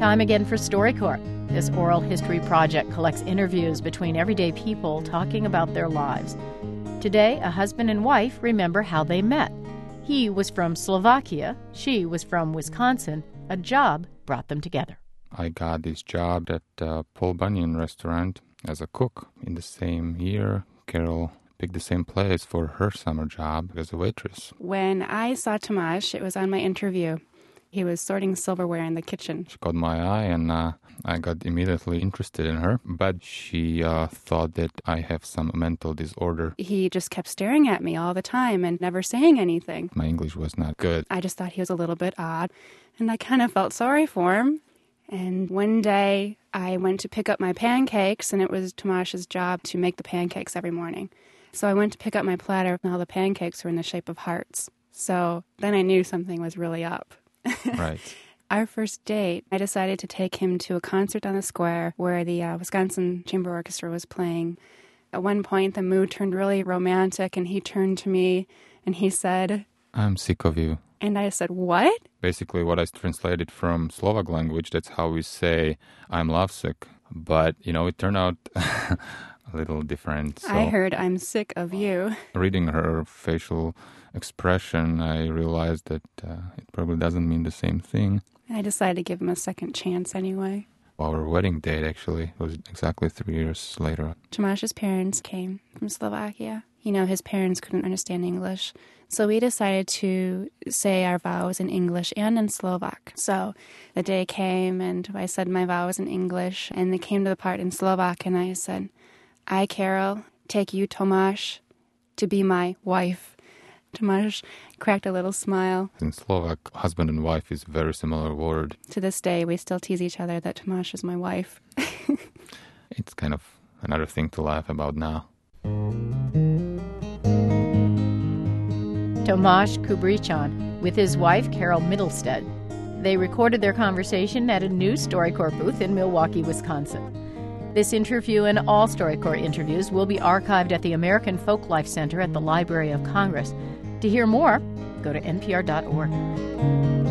Time again for StoryCorps. This oral history project collects interviews between everyday people talking about their lives. Today, a husband and wife remember how they met. He was from Slovakia. She was from Wisconsin. A job brought them together. I got this job at Paul Bunyan restaurant as a cook. In the same year, Carol picked the same place for her summer job as a waitress. When I saw Tomasz, it was on my interview. He was sorting silverware in the kitchen. She caught my eye and I got immediately interested in her, but she thought that I have some mental disorder. He just kept staring at me all the time and never saying anything. My English was not good. I just thought he was a little bit odd, and I kind of felt sorry for him. And one day, I went to pick up my pancakes, and it was Tomasz's job to make the pancakes every morning. So I went to pick up my platter, and all the pancakes were in the shape of hearts. So then I knew something was really up. Right. Our first date, I decided to take him to a concert on the square where the Wisconsin Chamber Orchestra was playing. At one point, the mood turned really romantic, and he turned to me, and he said, "I'm sick of you." And I said, "What?" Basically, what I translated from Slovak language, that's how we say, "I'm lovesick." But, it turned out a little different. So I heard, "I'm sick of you." reading her facial expression, I realized that it probably doesn't mean the same thing. I decided to give him a second chance anyway. Our wedding date, actually, was exactly 3 years later. Tomasz's parents came from Slovakia. His parents couldn't understand English. So we decided to say our vows in English and in Slovak. So the day came and I said my vows in English, and they came to the part in Slovak, and I said, "I, Carol, take you, Tomasz, to be my wife." Tomasz cracked a little smile. In Slovak, husband and wife is a very similar word. To this day, we still tease each other that Tomasz is my wife. It's kind of another thing to laugh about now. Tomasz Kubrichan with his wife, Carol Middlestead. They recorded their conversation at a new StoryCorps booth in Milwaukee, Wisconsin. This interview and all StoryCorps interviews will be archived at the American Folklife Center at the Library of Congress. To hear more, go to npr.org.